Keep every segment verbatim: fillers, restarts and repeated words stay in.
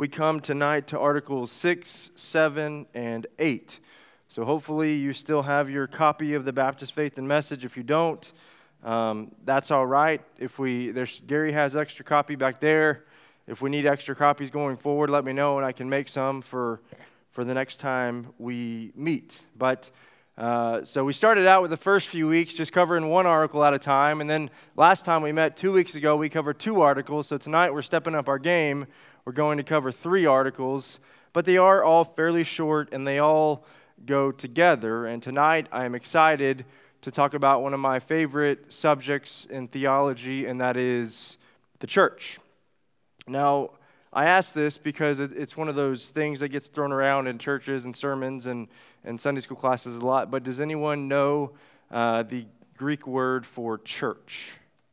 we come tonight to Articles six, seven, and eight. So hopefully you still have your copy of the Baptist Faith and Message. If you don't, um, that's all right. If we, there's Gary has extra copy back there. If we need extra copies going forward, let me know and I can make some for for the next time we meet. But uh, so we started out with the first few weeks just covering one article at a time, and then last time we met two weeks ago, we covered two articles. So tonight we're stepping up our game. We're going to cover three articles, but they are all fairly short and they all go together. And tonight I am excited to talk about one of my favorite subjects in theology, and that is the church. Now, I ask this because it's one of those things that gets thrown around in churches and sermons and, and Sunday school classes a lot, but does anyone know uh, the Greek word for church?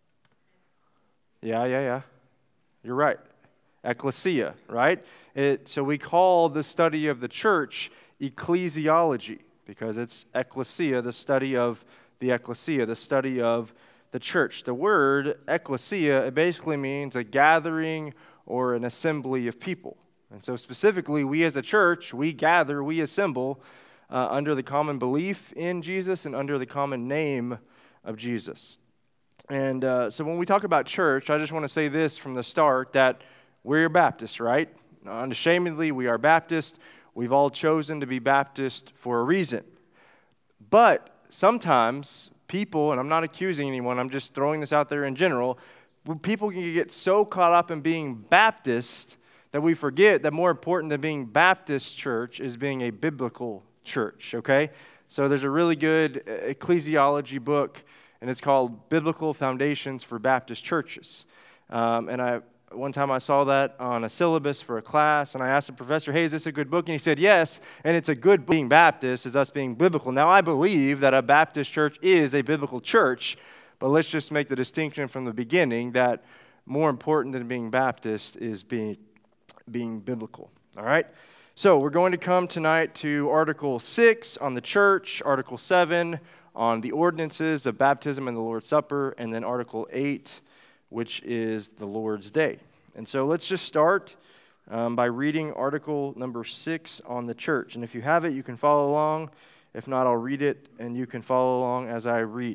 Yeah, yeah, yeah. You're right. Ecclesia, right? It, so we call the study of the church ecclesiology because it's ecclesia, the study of the ecclesia, the study of the church. The word ecclesia, it basically means a gathering or an assembly of people. And so specifically, we as a church, we gather, we assemble uh, under the common belief in Jesus and under the common name of Jesus. And uh, so when we talk about church, I just want to say this from the start, that we're Baptists, right? Unashamedly, we are Baptist. We've all chosen to be Baptist for a reason. But sometimes people, and I'm not accusing anyone, I'm just throwing this out there in general, people can get so caught up in being Baptist that we forget that more important than being Baptist church is being a biblical church, okay? So there's a really good ecclesiology book, and it's called Biblical Foundations for Baptist Churches. Um, and I One time I saw that on a syllabus for a class, and I asked the professor, hey, is this a good book? And he said, yes, and it's a good book. Being Baptist is us being biblical. Now, I believe that a Baptist church is a biblical church, but let's just make the distinction from the beginning that more important than being Baptist is being, being biblical, all right? So we're going to come tonight to Article six on the church, Article seven on the ordinances of baptism and the Lord's Supper, and then Article eight, which is the Lord's Day. And so let's just start um, by reading article number six on the church. And if you have it, you can follow along. If not, I'll read it, and you can follow along as I read.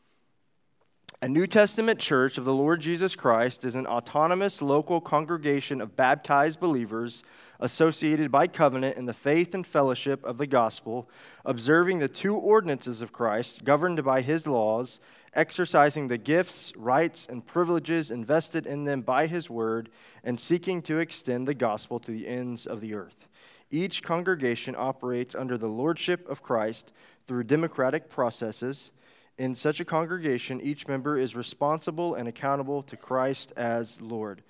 A New Testament church of the Lord Jesus Christ is an autonomous local congregation of baptized believers associated by covenant in the faith and fellowship of the gospel, observing the two ordinances of Christ, governed by his laws, exercising the gifts, rights, and privileges invested in them by his word, and seeking to extend the gospel to the ends of the earth. Each congregation operates under the lordship of Christ through democratic processes. In such a congregation, each member is responsible and accountable to Christ as Lord.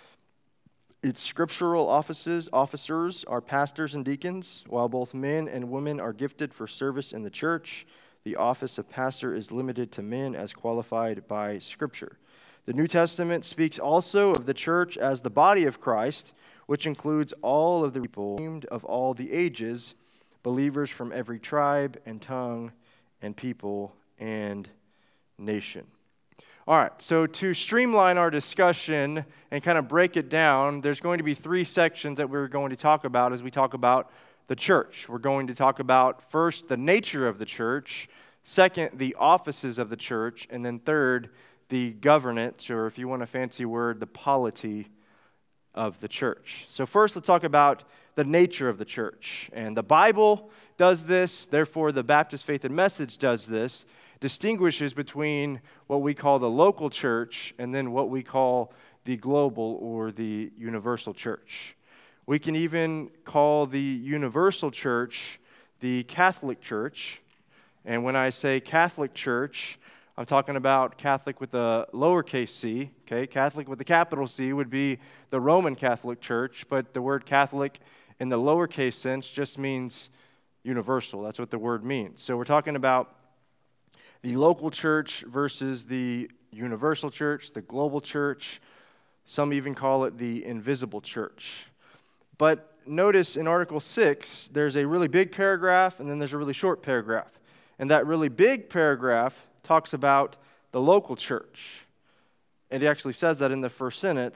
Its scriptural offices, officers are pastors and deacons, while both men and women are gifted for service in the church. The office of pastor is limited to men as qualified by Scripture. The New Testament speaks also of the church as the body of Christ, which includes all of the people of all the ages, believers from every tribe and tongue and people and nation. All right, so to streamline our discussion and kind of break it down, there's going to be three sections that we're going to talk about as we talk about the church. We're going to talk about, first, the nature of the church, second, the offices of the church, and then third, the governance, or if you want a fancy word, the polity of the church. So first, let's talk about the nature of the church. And the Bible does this, therefore the Baptist Faith and Message does this, distinguishes between what we call the local church and then what we call the global or the universal church. We can even call the universal church the Catholic Church. And when I say Catholic Church, I'm talking about Catholic with a lowercase c. Okay, Catholic with a capital C would be the Roman Catholic Church, but the word Catholic in the lowercase sense just means universal. That's what the word means. So we're talking about the local church versus the universal church, the global church. Some even call it the invisible church. But notice in Article six, there's a really big paragraph and then there's a really short paragraph. And that really big paragraph talks about the local church. And it actually says that in the first sentence,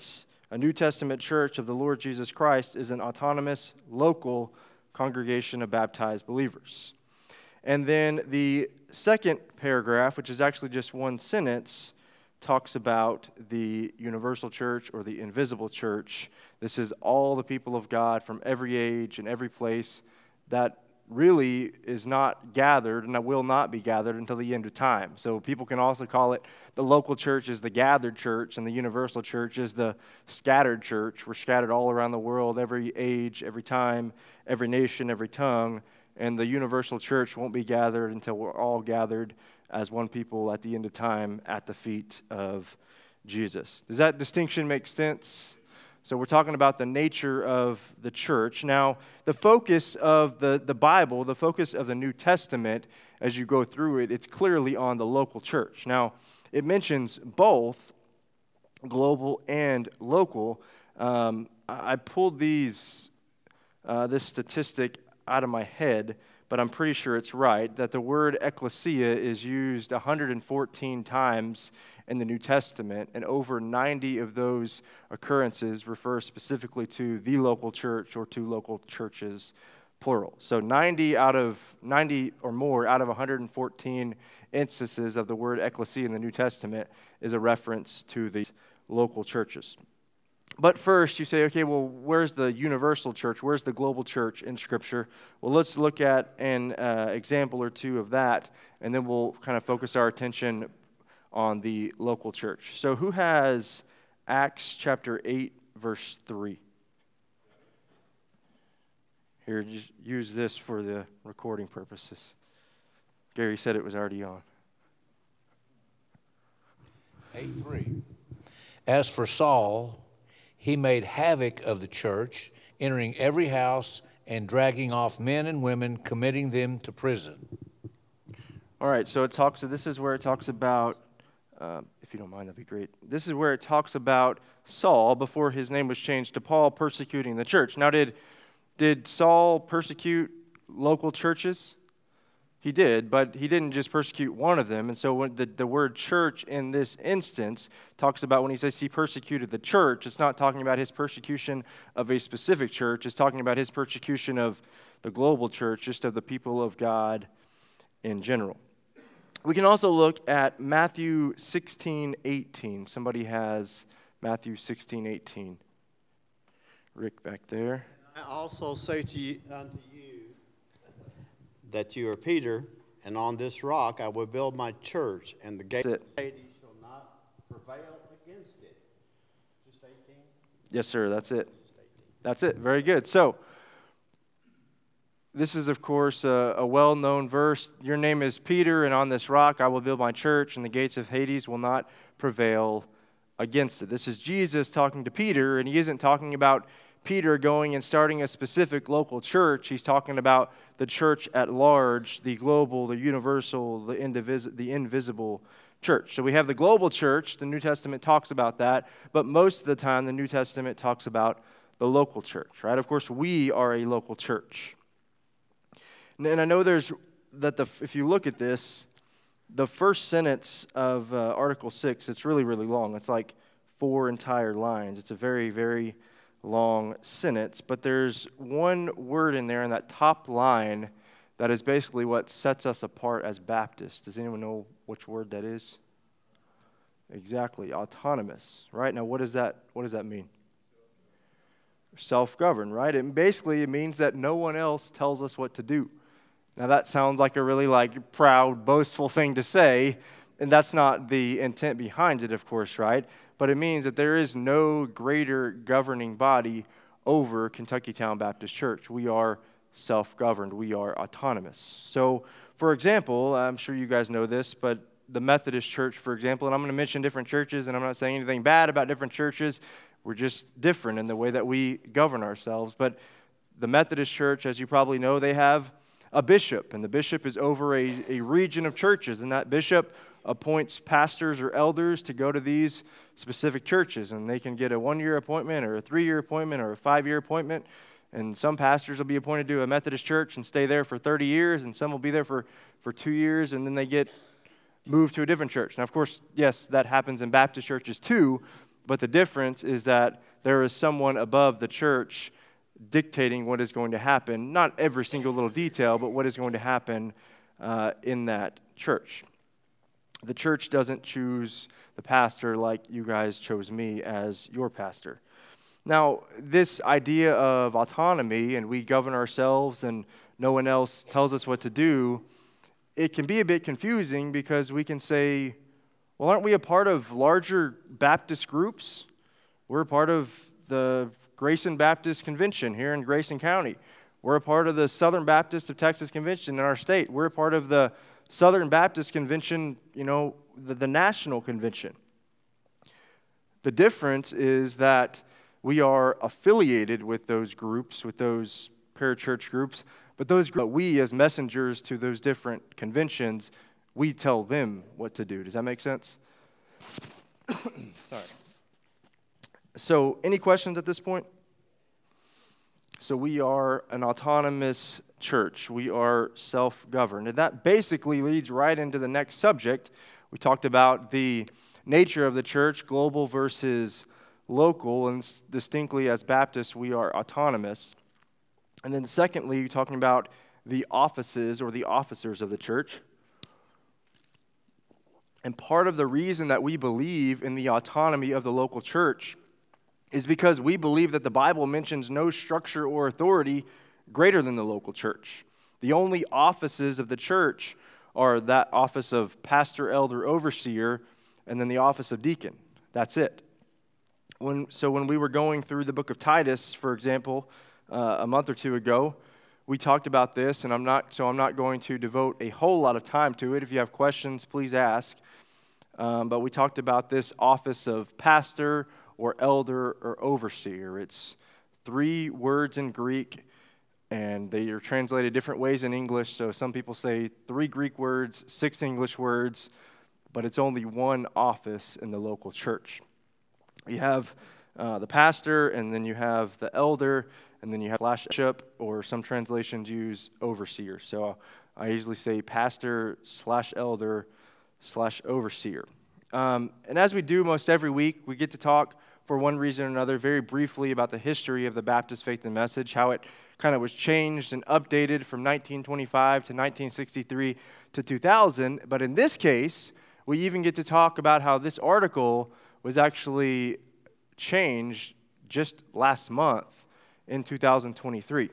A New Testament church of the Lord Jesus Christ is an autonomous, local congregation of baptized believers. And then the second paragraph, which is actually just one sentence, talks about the universal church or the invisible church. This is all the people of God from every age and every place that really is not gathered and that will not be gathered until the end of time. So people can also call it the local church is the gathered church and the universal church is the scattered church. We're scattered all around the world, every age, every time, every nation, every tongue. And the universal church won't be gathered until we're all gathered as one people at the end of time at the feet of Jesus. Does that distinction make sense? So we're talking about the nature of the church. Now, the focus of the, the Bible, the focus of the New Testament, as you go through it, it's clearly on the local church. Now, it mentions both global and local. Um, I pulled these uh, this statistic out of my head, but I'm pretty sure it's right, that the word ecclesia is used one hundred fourteen times in the New Testament, and over ninety of those occurrences refer specifically to the local church or to local churches, plural. So ninety out of ninety or more out of one hundred fourteen instances of the word ecclesia in the New Testament is a reference to the local churches. But first, you say, okay, well, where's the universal church? Where's the global church in Scripture? Well, let's look at an uh, example or two of that, and then we'll kind of focus our attention on the local church. So who has Acts chapter eight, verse three? Here, just use this for the recording purposes. Gary said it was already on. eight three. As for Saul, he made havoc of the church, entering every house and dragging off men and women, committing them to prison. All right, so it talks. This is where it talks about, uh, if you don't mind, that'd be great. This is where it talks about Saul, before his name was changed to Paul, persecuting the church. Now, did did Saul persecute local churches? He did, but he didn't just persecute one of them. And so when the, the word church in this instance talks about when he says he persecuted the church, it's not talking about his persecution of a specific church. It's talking about his persecution of the global church, just of the people of God in general. We can also look at Matthew sixteen eighteen. Somebody has Matthew sixteen eighteen. Rick back there. I also say to you, unto you, that you are Peter, and on this rock I will build my church, and the gate of Hades shall not prevail against it. Just eighteen? Yes, sir, that's it. That's it. Very good. So, this is, of course, a, a well-known verse. Your name is Peter, and on this rock I will build my church, and the gates of Hades will not prevail against it. This is Jesus talking to Peter, and he isn't talking about Peter going and starting a specific local church. He's talking about the church at large, the global, the universal, the, indivis- the invisible church. So we have the global church. The New Testament talks about that, but most of the time the New Testament talks about the local church, right? Of course, we are a local church. And I know there's that the if you look at this, the first sentence of uh, Article six, it's really, really long. It's like four entire lines. It's a very, very long sentence, but there's one word in there in that top line that is basically what sets us apart as Baptists. Does anyone know which word that is? Exactly, autonomous, right? Now, what does that what does that mean? Self-governed, right? And basically, it means that no one else tells us what to do. Now, that sounds like a really like proud, boastful thing to say, and that's not the intent behind it, of course, right? But it means that there is no greater governing body over Kentucky Town Baptist Church. We are self-governed. We are autonomous. So, for example, I'm sure you guys know this, but the Methodist Church, for example, and I'm going to mention different churches, and I'm not saying anything bad about different churches. We're just different in the way that we govern ourselves. But the Methodist Church, as you probably know, they have a bishop, and the bishop is over a, a region of churches, and that bishop appoints pastors or elders to go to these specific churches, and they can get a one-year appointment or a three-year appointment or a five-year appointment, and some pastors will be appointed to a Methodist church and stay there for thirty years, and some will be there for, for two years, and then they get moved to a different church. Now, of course, yes, that happens in Baptist churches too, but the difference is that there is someone above the church dictating what is going to happen, not every single little detail, but what is going to happen uh, in that church. The church doesn't choose the pastor like you guys chose me as your pastor. Now, this idea of autonomy and we govern ourselves and no one else tells us what to do, it can be a bit confusing because we can say, well, aren't we a part of larger Baptist groups? We're a part of the Grayson Baptist Convention here in Grayson County. We're a part of the Southern Baptist of Texas Convention in our state. We're a part of the Southern Baptist Convention, you know, the, the national convention. The difference is that we are affiliated with those groups, with those parachurch groups, but those groups, we as messengers to those different conventions, we tell them what to do. Does that make sense? Sorry. So, any questions at this point? So we are an autonomous church. We are self-governed. And that basically leads right into the next subject. We talked about the nature of the church, global versus local, and distinctly as Baptists, we are autonomous. And then secondly, you're talking about the offices or the officers of the church. And part of the reason that we believe in the autonomy of the local church is because we believe that the Bible mentions no structure or authority greater than the local church. The only offices of the church are that office of pastor, elder, overseer, and then the office of deacon. That's it. When, so when we were going through the book of Titus, for example, uh, a month or two ago, we talked about this, and I'm not so I'm not going to devote a whole lot of time to it. If you have questions, please ask. Um, but we talked about this office of pastor or elder or overseer. It's three words in Greek, and they are translated different ways in English. So some people say three Greek words, six English words, but it's only one office in the local church. You have uh, the pastor, and then you have the elder, and then you have bishop, or some translations use overseer. So I usually say pastor slash elder slash overseer. Um, and as we do most every week, we get to talk for one reason or another very briefly about the history of the Baptist Faith and Message, how it kind of was changed and updated from nineteen twenty-five to nineteen sixty-three to two thousand. But in this case, we even get to talk about how this article was actually changed just last month in two thousand twenty-three.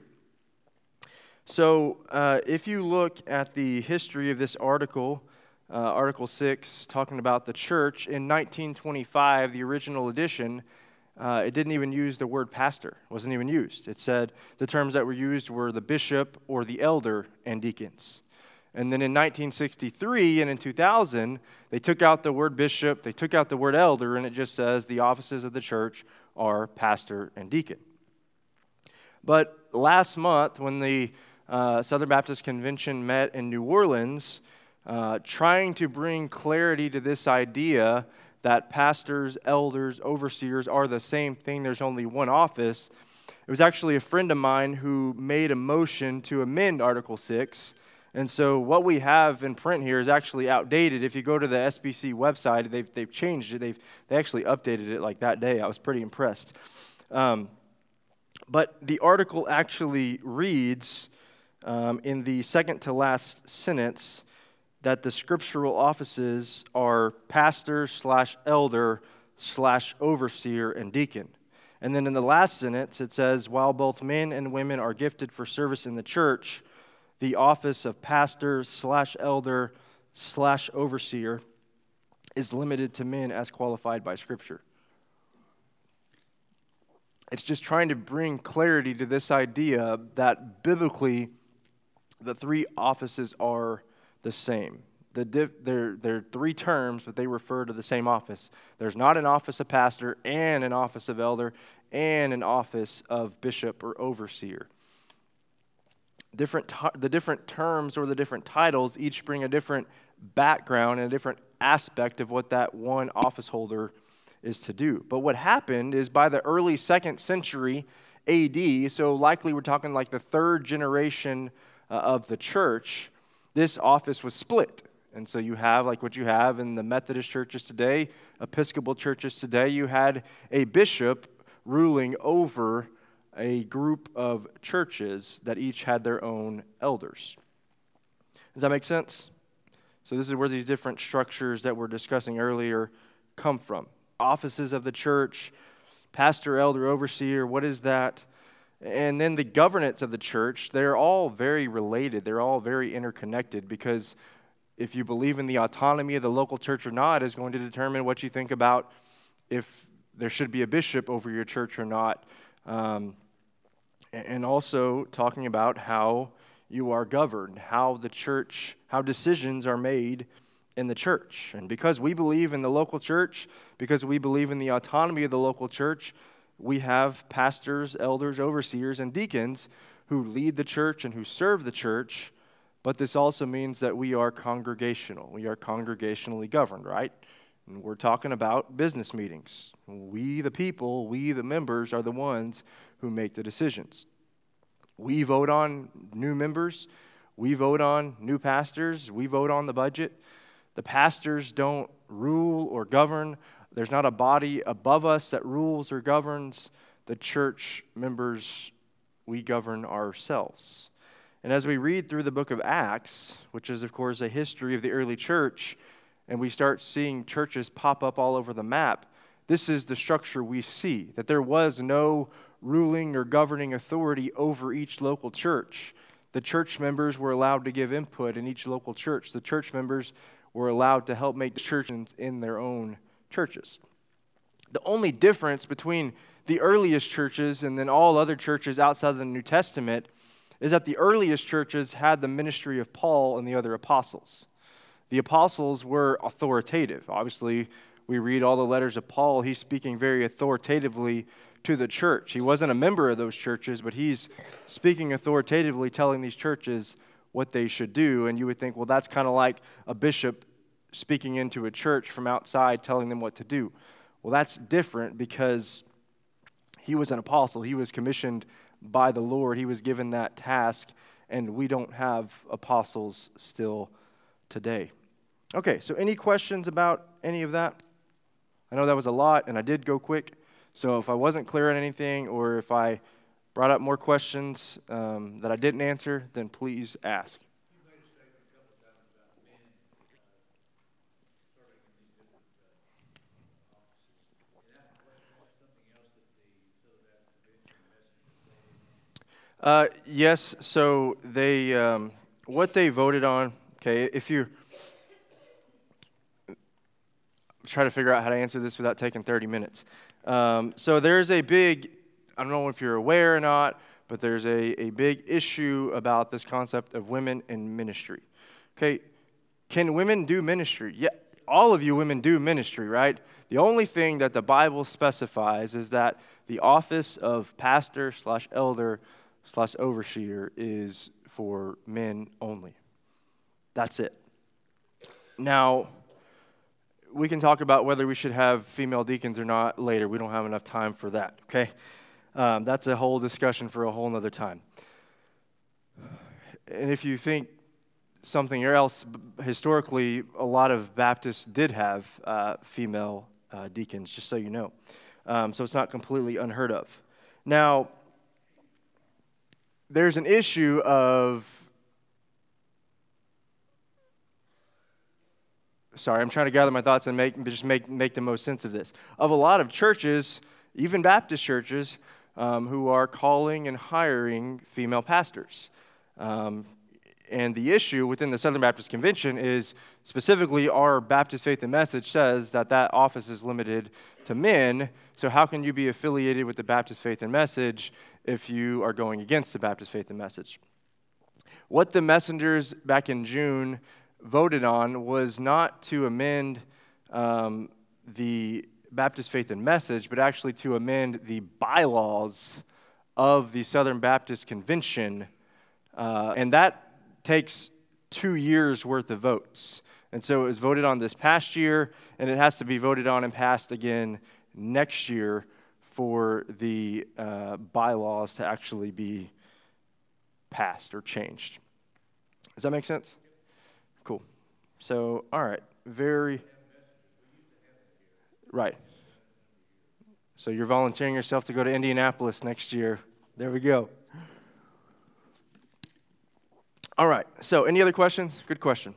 So uh, if you look at the history of this article, uh, Article six, talking about the church, in nineteen twenty-five, the original edition, uh, it didn't even use the word pastor. It wasn't even used. It said the terms that were used were the bishop or the elder and deacons. And then in nineteen sixty-three and in two thousand, they took out the word bishop, they took out the word elder, and it just says the offices of the church are pastor and deacon. But last month, when the uh, Southern Baptist Convention met in New Orleans, uh, trying to bring clarity to this idea that pastors, elders, overseers are the same thing, there's only one office, it was actually a friend of mine who made a motion to amend Article six. And so what we have in print here is actually outdated. If you go to the S B C website, they've, they've changed it. They've, they actually updated it like that day. I was pretty impressed. Um, but the article actually reads um, in the second to last sentence that the scriptural offices are pastor slash elder slash overseer and deacon. And then in the last sentence, it says, while both men and women are gifted for service in the church, the office of pastor slash elder slash overseer is limited to men as qualified by Scripture. It's just trying to bring clarity to this idea that biblically the three offices are the same. The diff, they're, they're three terms, but they refer to the same office. There's not an office of pastor and an office of elder and an office of bishop or overseer. Different t- the different terms or the different titles each bring a different background and a different aspect of what that one office holder is to do. But what happened is by the early second century A D, so likely we're talking like the third generation uh, of the church, this office was split. And so you have, like what you have in the Methodist churches today, Episcopal churches today, you had a bishop ruling over a group of churches that each had their own elders. Does that make sense? So this is where these different structures that we're discussing earlier come from. Offices of the church, pastor, elder, overseer, what is that? And then the governance of the church, they're all very related. They're all very interconnected, because if you believe in the autonomy of the local church or not is going to determine what you think about if there should be a bishop over your church or not. Um, and also talking about how you are governed, how the church, how decisions are made in the church. And because we believe in the local church, because we believe in the autonomy of the local church, we have pastors, elders, overseers, and deacons who lead the church and who serve the church. But this also means that we are congregational. We are congregationally governed, right? And we're talking about business meetings. We, the people, we, the members, are the ones who make the decisions. We vote on new members. We vote on new pastors. We vote on the budget. The pastors don't rule or govern. There's not a body above us that rules or governs. The church members, we govern ourselves. And as we read through the book of Acts, which is, of course, a history of the early church, and we start seeing churches pop up all over the map, this is the structure we see, that there was no ruling or governing authority over each local church. The church members were allowed to give input in each local church. The church members were allowed to help make churches in their own churches. The only difference between the earliest churches and then all other churches outside of the New Testament is that the earliest churches had the ministry of Paul and the other apostles. The apostles were authoritative. Obviously, we read all the letters of Paul. He's speaking very authoritatively to the church. He wasn't a member of those churches, but he's speaking authoritatively, telling these churches what they should do. And you would think, well, that's kind of like a bishop speaking into a church from outside, telling them what to do. Well, that's different because he was an apostle. He was commissioned by the Lord. He was given that task, and we don't have apostles still today. Okay, so any questions about any of that? I know that was a lot, and I did go quick. So if I wasn't clear on anything, or if I brought up more questions um, that I didn't answer, then please ask. Uh, yes, so they, um, what they voted on, okay, if you, try to figure out how to answer this without taking thirty minutes. Um, so there's a big, I don't know if you're aware or not, but there's a, a big issue about this concept of women in ministry. Okay, can women do ministry? Yeah, all of you women do ministry, right? The only thing that the Bible specifies is that the office of pastor slash elder slash overseer is for men only. That's it. Now, we can talk about whether we should have female deacons or not later. We don't have enough time for that, okay? Um, that's a whole discussion for a whole nother time. And if you think something else, historically, a lot of Baptists did have uh, female uh, deacons, just so you know. Um, so it's not completely unheard of. Now, there's an issue of, sorry, I'm trying to gather my thoughts and make just make, make the most sense of this, of a lot of churches, even Baptist churches, um, who are calling and hiring female pastors. Um, and the issue within the Southern Baptist Convention is specifically our Baptist Faith and Message says that that office is limited to men. So how can you be affiliated with the Baptist Faith and Message if you are going against the Baptist Faith and Message? What the messengers back in June voted on was not to amend um, the Baptist Faith and Message, but actually to amend the bylaws of the Southern Baptist Convention. Uh, and that takes two years worth of votes. And so it was voted on this past year, and it has to be voted on and passed again next year for the uh, bylaws to actually be passed or changed. Does that make sense? Cool. So, all right, very, right. So you're volunteering yourself to go to Indianapolis next year. There we go. All right, so any other questions? Good question.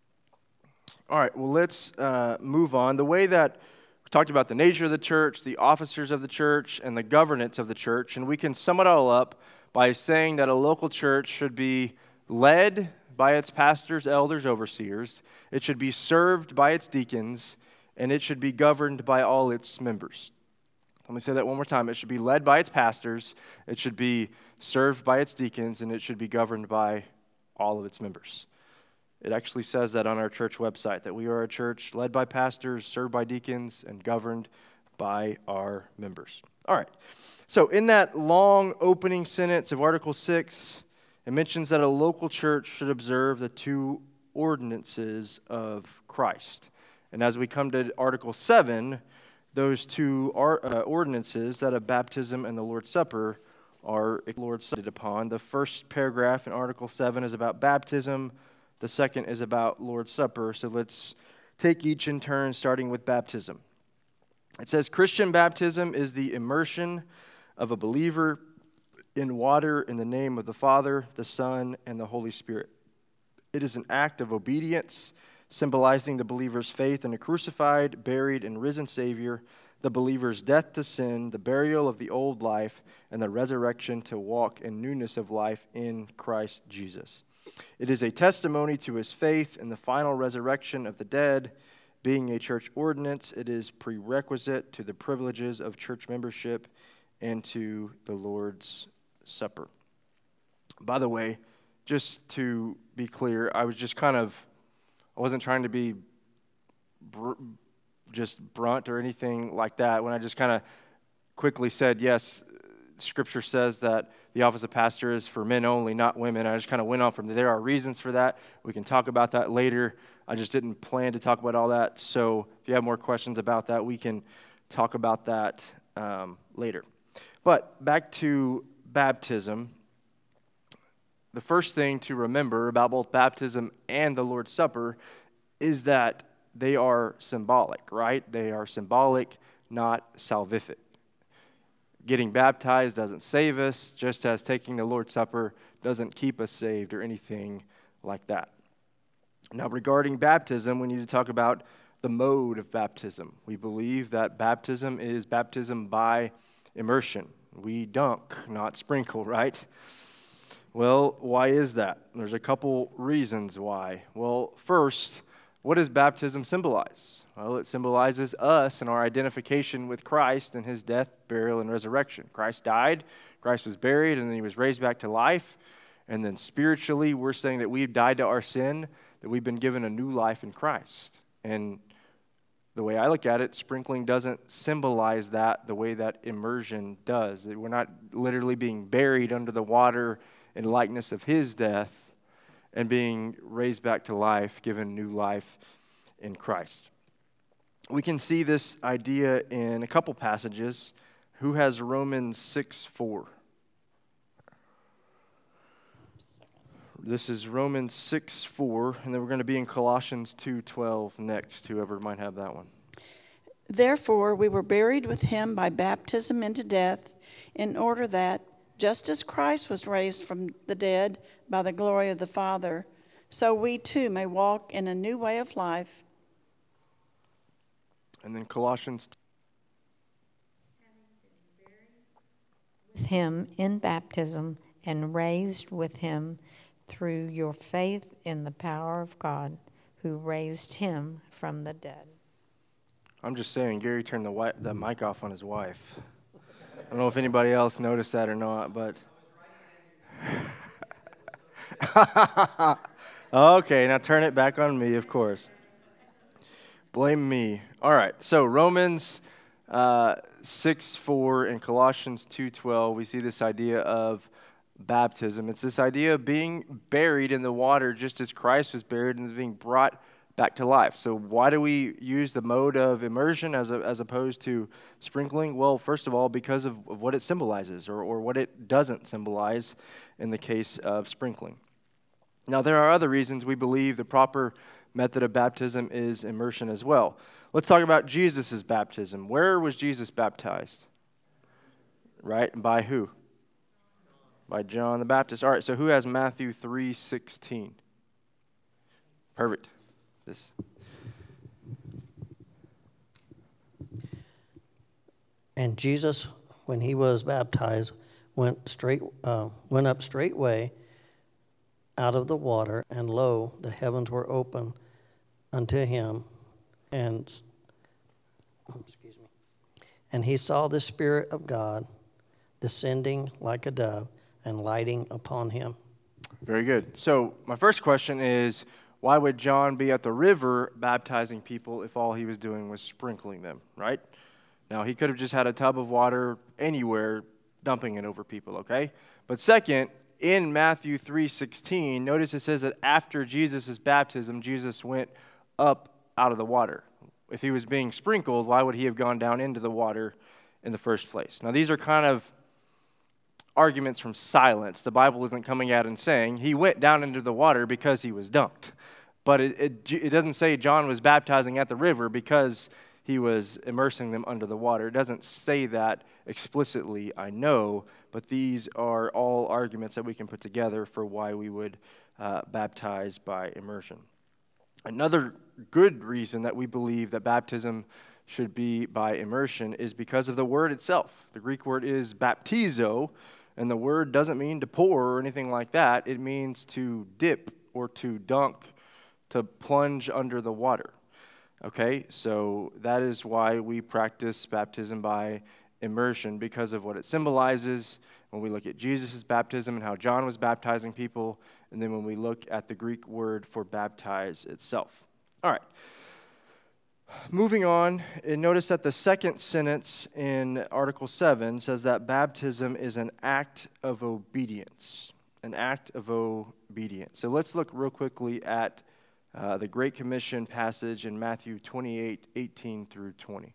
All right, well, let's uh, move on. The way that we talked about the nature of the church, the officers of the church, and the governance of the church, and we can sum it all up by saying that a local church should be led by its pastors, elders, overseers. It should be served by its deacons, and it should be governed by all its members. Let me say that one more time. It should be led by its pastors, it should be served by its deacons, and it should be governed by all of its members. It actually says that on our church website, that we are a church led by pastors, served by deacons, and governed by our members. All right. So in that long opening sentence of Article six, it mentions that a local church should observe the two ordinances of Christ. And as we come to Article seven, those two are, uh, ordinances, that of baptism and the Lord's Supper, are Lord's Supper upon. The first paragraph in Article seven is about baptism. The second is about Lord's Supper. So let's take each in turn, starting with baptism. It says, Christian baptism is the immersion of a believer in water in the name of the Father, the Son, and the Holy Spirit. It is an act of obedience, symbolizing the believer's faith in a crucified, buried, and risen Savior, the believer's death to sin, the burial of the old life, and the resurrection to walk in newness of life in Christ Jesus. It is a testimony to his faith in the final resurrection of the dead. Being a church ordinance, it is prerequisite to the privileges of church membership and to the Lord's Supper. By the way, just to be clear, I was just kind of, I wasn't trying to be br- just brunt or anything like that when I just kind of quickly said, yes, Scripture says that the office of pastor is for men only, not women. I just kind of went on from there. There are reasons for that. We can talk about that later. I just didn't plan to talk about all that. So if you have more questions about that, we can talk about that um, later. But back to baptism. The first thing to remember about both baptism and the Lord's Supper is that they are symbolic, right? They are symbolic, not salvific. Getting baptized doesn't save us, just as taking the Lord's Supper doesn't keep us saved or anything like that. Now, regarding baptism, we need to talk about the mode of baptism. We believe that baptism is baptism by immersion. We dunk, not sprinkle, right? Well, why is that? There's a couple reasons why. Well, first, what does baptism symbolize? Well, it symbolizes us and our identification with Christ and his death, burial, and resurrection. Christ died, Christ was buried, and then he was raised back to life. And then spiritually, we're saying that we've died to our sin, that we've been given a new life in Christ. And the way I look at it, sprinkling doesn't symbolize that the way that immersion does. We're not literally being buried under the water in likeness of his death and being raised back to life, given new life in Christ. We can see this idea in a couple passages. Who has Romans six four? This is Romans six four, and then we're going to be in Colossians two twelve next, whoever might have that one. Therefore, we were buried with him by baptism into death, in order that, just as Christ was raised from the dead by the glory of the Father, so we too may walk in a new way of life. And then Colossians two. With him in baptism and raised with him through your faith in the power of God, who raised him from the dead. I'm just saying, Gary turned the, wi- the mic off on his wife. I don't know if anybody else noticed that or not, but... Okay, now turn it back on me, of course. Blame me. All right, so Romans uh, six four and Colossians two twelve, we see this idea of baptism. It's this idea of being buried in the water just as Christ was buried and being brought back to life. So why do we use the mode of immersion as a, as opposed to sprinkling? Well, first of all, because of, of what it symbolizes or, or what it doesn't symbolize in the case of sprinkling. Now, there are other reasons we believe the proper method of baptism is immersion as well. Let's talk about Jesus' baptism. Where was Jesus baptized? right? And by who? By John the Baptist. All right, so who has Matthew three sixteen? Perfect. This. And Jesus, when he was baptized, went straight, uh, went up straightway out of the water, and lo, the heavens were open unto him, and excuse me, and he saw the Spirit of God descending like a dove and lighting upon him. Very good. So my first question is, why would John be at the river baptizing people if all he was doing was sprinkling them, right? Now, he could have just had a tub of water anywhere, dumping it over people, okay? But second, in Matthew three sixteen, notice it says that after Jesus' baptism, Jesus went up out of the water. If he was being sprinkled, why would he have gone down into the water in the first place? Now, these are kind of arguments from silence. The Bible isn't coming out and saying he went down into the water because he was dunked. But it, it, it doesn't say John was baptizing at the river because he was immersing them under the water. It doesn't say that explicitly, I know, but these are all arguments that we can put together for why we would uh, baptize by immersion. Another good reason that we believe that baptism should be by immersion is because of the word itself. The Greek word is baptizo, and the word doesn't mean to pour or anything like that. It means to dip or to dunk, to plunge under the water. Okay, so that is why we practice baptism by immersion, because of what it symbolizes when we look at Jesus' baptism and how John was baptizing people, and then when we look at the Greek word for baptize itself. All right. Moving on, and notice that the second sentence in Article seven says that baptism is an act of obedience. An act of obedience. So let's look real quickly at uh, the Great Commission passage in Matthew twenty-eight, eighteen through twenty.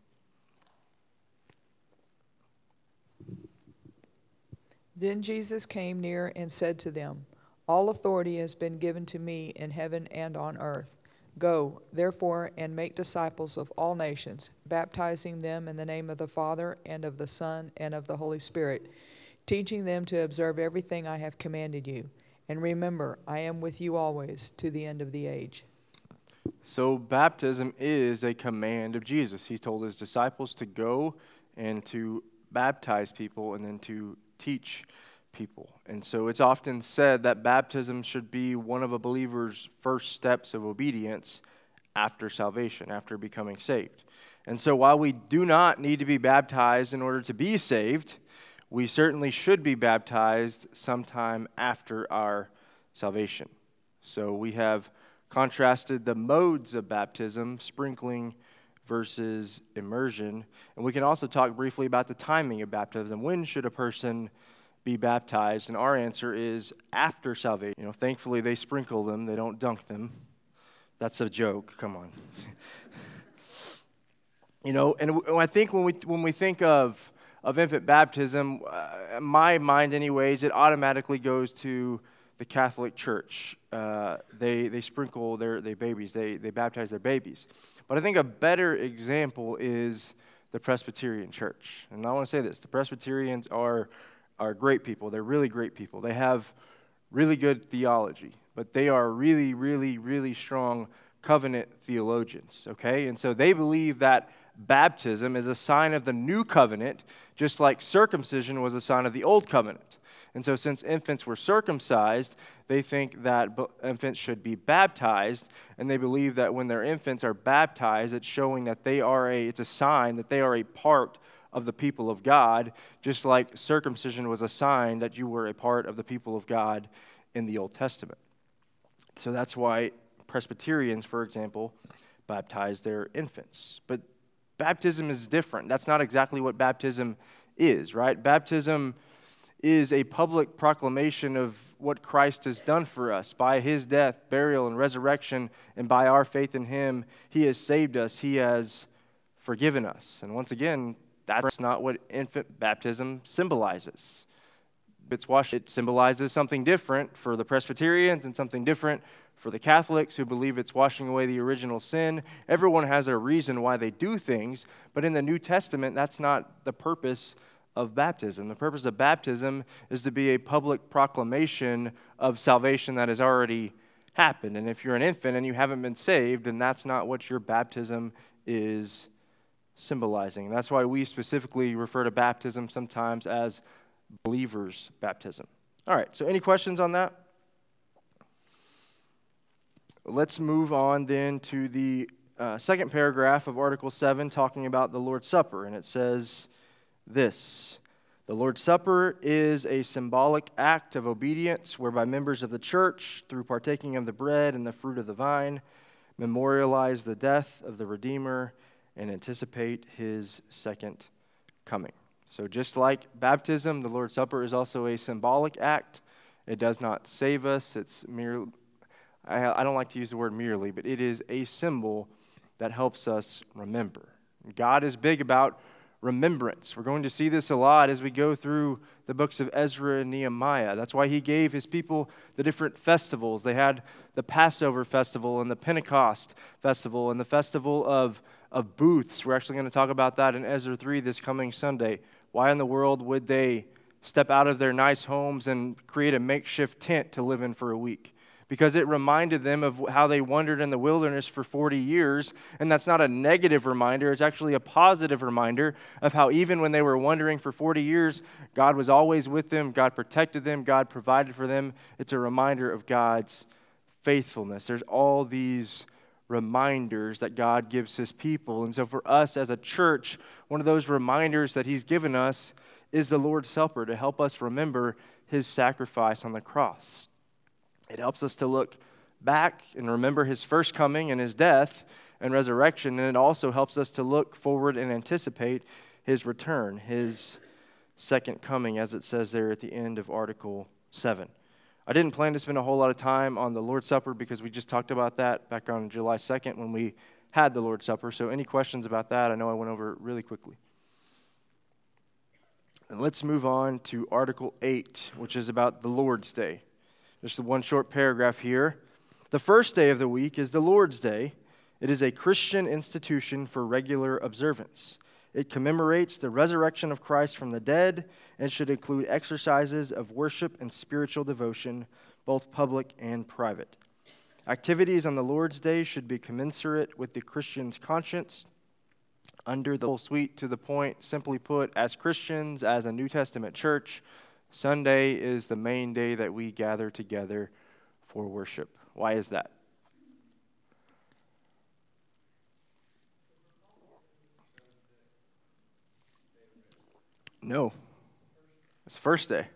Then Jesus came near and said to them, All authority has been given to me in heaven and on earth. Go, therefore, and make disciples of all nations, baptizing them in the name of the Father, and of the Son, and of the Holy Spirit, teaching them to observe everything I have commanded you. And remember, I am with you always, to the end of the age. So baptism is a command of Jesus. He told his disciples to go and to baptize people and then to teach people. And so it's often said that baptism should be one of a believer's first steps of obedience after salvation, after becoming saved. And so while we do not need to be baptized in order to be saved, we certainly should be baptized sometime after our salvation. So we have contrasted the modes of baptism, sprinkling versus immersion. And we can also talk briefly about the timing of baptism. When should a person be baptized? And our answer is after salvation. You know, thankfully they sprinkle them, they don't dunk them. That's a joke, come on. You know, and I think when we when we think of of infant baptism, uh, in my mind anyways, it automatically goes to the Catholic Church. Uh, they they sprinkle their, their babies, they, they baptize their babies. But I think a better example is the Presbyterian Church. And I want to say this, the Presbyterians are, are great people. They're really great people. They have really good theology, but they are really, really, really strong covenant theologians, okay? And so they believe that baptism is a sign of the new covenant, just like circumcision was a sign of the old covenant. And so since infants were circumcised, they think that infants should be baptized, and they believe that when their infants are baptized, it's showing that they are a, it's a sign that they are a part of the people of God, just like circumcision was a sign that you were a part of the people of God in the Old Testament. So that's why Presbyterians, for example, baptize their infants. But baptism is different. That's not exactly what baptism is, right? Baptism is a public proclamation of what Christ has done for us. By his death, burial, and resurrection, and by our faith in him, he has saved us. He has forgiven us. And once again, that's not what infant baptism symbolizes. It's wash- it symbolizes something different for the Presbyterians and something different for the Catholics who believe it's washing away the original sin. Everyone has a reason why they do things, but in the New Testament, that's not the purpose of baptism. The purpose of baptism is to be a public proclamation of salvation that has already happened. And if you're an infant and you haven't been saved, then that's not what your baptism is symbolizing. That's why we specifically refer to baptism sometimes as believers' baptism. All right, so any questions on that? Let's move on then to the uh, second paragraph of Article seven, talking about the Lord's Supper. And it says this: the Lord's Supper is a symbolic act of obedience whereby members of the church, through partaking of the bread and the fruit of the vine, memorialize the death of the Redeemer and anticipate his second coming. So just like baptism, the Lord's Supper is also a symbolic act. It does not save us. It's mere, I, I don't like to use the word merely, but it is a symbol that helps us remember. God is big about remembrance. We're going to see this a lot as we go through the books of Ezra and Nehemiah. That's why he gave his people the different festivals. They had the Passover festival and the Pentecost festival and the festival of, of booths. We're actually going to talk about that in Ezra three this coming Sunday. Why in the world would they step out of their nice homes and create a makeshift tent to live in for a week? Because it reminded them of how they wandered in the wilderness for forty years, and that's not a negative reminder. It's actually a positive reminder of how even when they were wandering for forty years, God was always with them, God protected them, God provided for them. It's a reminder of God's faithfulness. There's all these reminders that God gives his people, and so for us as a church, one of those reminders that he's given us is the Lord's Supper to help us remember his sacrifice on the cross. It helps us to look back and remember his first coming and his death and resurrection, and it also helps us to look forward and anticipate his return, his second coming, as it says there at the end of Article seven. I didn't plan to spend a whole lot of time on the Lord's Supper because we just talked about that back on July second when we had the Lord's Supper. So any questions about that? I know I went over it really quickly. And let's move on to Article eight, which is about the Lord's Day. Just one short paragraph here. The first day of the week is the Lord's Day. It is a Christian institution for regular observance. It commemorates the resurrection of Christ from the dead and should include exercises of worship and spiritual devotion, both public and private. Activities on the Lord's Day should be commensurate with the Christian's conscience. Under the whole suite, to the point, simply put, as Christians, as a New Testament church, Sunday is the main day that we gather together for worship. Why is that? No. It's first day.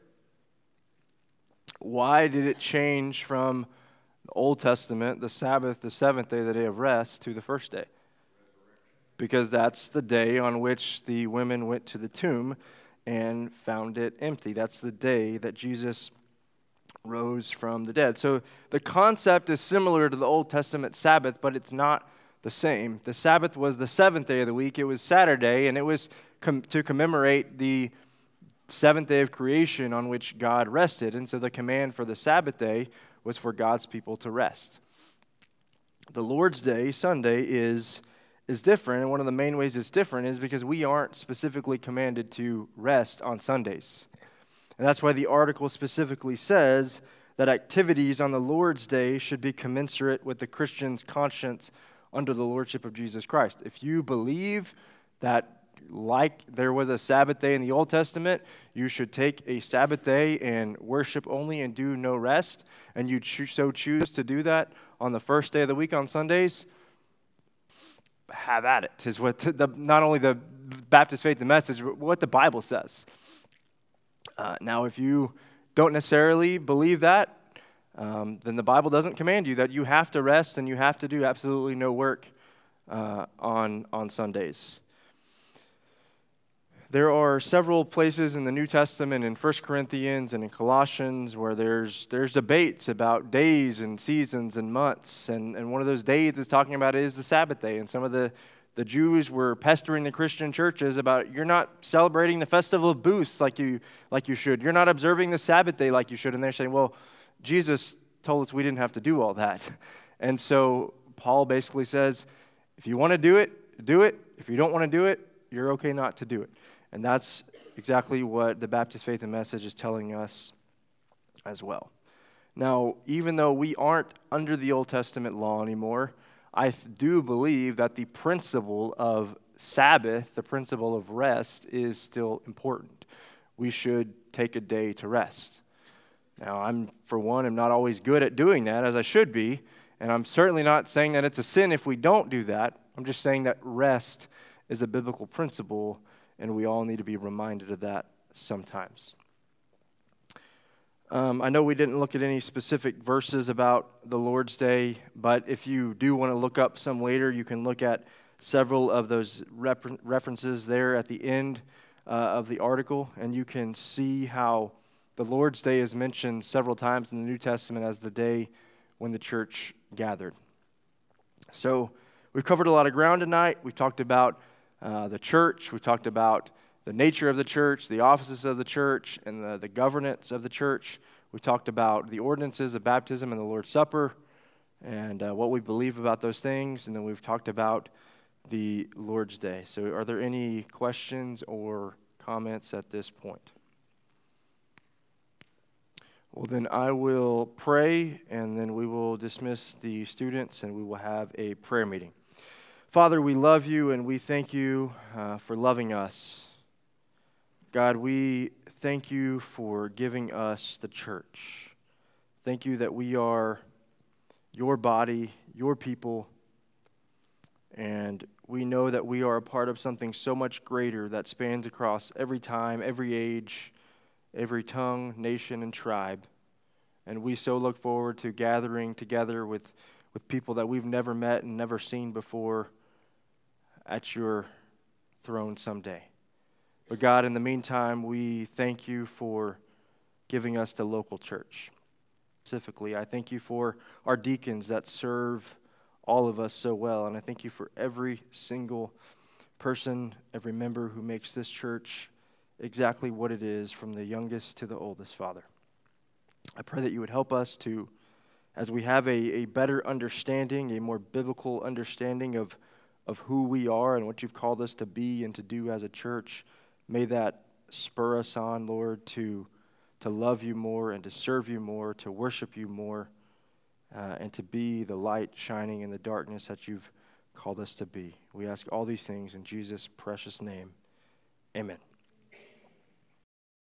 Why did it change from the Old Testament, the Sabbath, the seventh day, the day of rest, to the first day? Because that's the day on which the women went to the tomb and found it empty. That's the day that Jesus rose from the dead. So the concept is similar to the Old Testament Sabbath, but it's not the same. The Sabbath was the seventh day of the week. It was Saturday, and it was com- to commemorate the seventh day of creation on which God rested. And so the command for the Sabbath day was for God's people to rest. The Lord's Day, Sunday, is is different, and one of the main ways it's different is because we aren't specifically commanded to rest on Sundays. And that's why the article specifically says that activities on the Lord's Day should be commensurate with the Christian's conscience under the lordship of Jesus Christ. If you believe that, like there was a Sabbath day in the Old Testament, you should take a Sabbath day and worship only and do no rest, and you cho- so choose to do that on the first day of the week on Sundays, have at it, is what the, not only the Baptist Faith and Message, but what the Bible says. Uh, now, if you don't necessarily believe that, um, then the Bible doesn't command you that you have to rest and you have to do absolutely no work uh, on, on Sundays. There are several places in the New Testament, in First Corinthians and in Colossians, where there's there's debates about days and seasons and months. And, and one of those days it's talking about is the Sabbath day. And some of the, the Jews were pestering the Christian churches about, you're not celebrating the festival of booths like you like you should. You're not observing the Sabbath day like you should. And they're saying, well, Jesus told us we didn't have to do all that. And so Paul basically says, if you want to do it, do it. If you don't want to do it, you're okay not to do it. And that's exactly what the Baptist Faith and Message is telling us as well. Now, even though we aren't under the Old Testament law anymore, I do believe that the principle of Sabbath, the principle of rest, is still important. We should take a day to rest. Now, I'm, for one, am not always good at doing that, as I should be, and I'm certainly not saying that it's a sin if we don't do that. I'm just saying that rest is a biblical principle, and we all need to be reminded of that sometimes. Um, I know we didn't look at any specific verses about the Lord's Day, but if you do want to look up some later, you can look at several of those refer- references there at the end uh, of the article, and you can see how the Lord's Day is mentioned several times in the New Testament as the day when the church gathered. So we've covered a lot of ground tonight. We talked about uh, the church. We talked about the nature of the church, the offices of the church, and the, the governance of the church. We talked about the ordinances of baptism and the Lord's Supper and uh, what we believe about those things. And then we've talked about the Lord's Day. So are there any questions or comments at this point? Well, then I will pray, and then we will dismiss the students, and we will have a prayer meeting. Father, we love you, and we thank you uh, for loving us. God, we thank you for giving us the church. Thank you that we are your body, your people, and we know that we are a part of something so much greater that spans across every time, every age, every tongue, nation, and tribe. And we so look forward to gathering together with, with people that we've never met and never seen before at your throne someday. But God, in the meantime, we thank you for giving us the local church. Specifically, I thank you for our deacons that serve all of us so well. And I thank you for every single person, every member who makes this church exactly what it is, from the youngest to the oldest, Father. I pray that you would help us to, as we have a, a better understanding, a more biblical understanding of, of who we are and what you've called us to be and to do as a church, may that spur us on, Lord, to, to love you more and to serve you more, to worship you more, uh, and to be the light shining in the darkness that you've called us to be. We ask all these things in Jesus' precious name. Amen.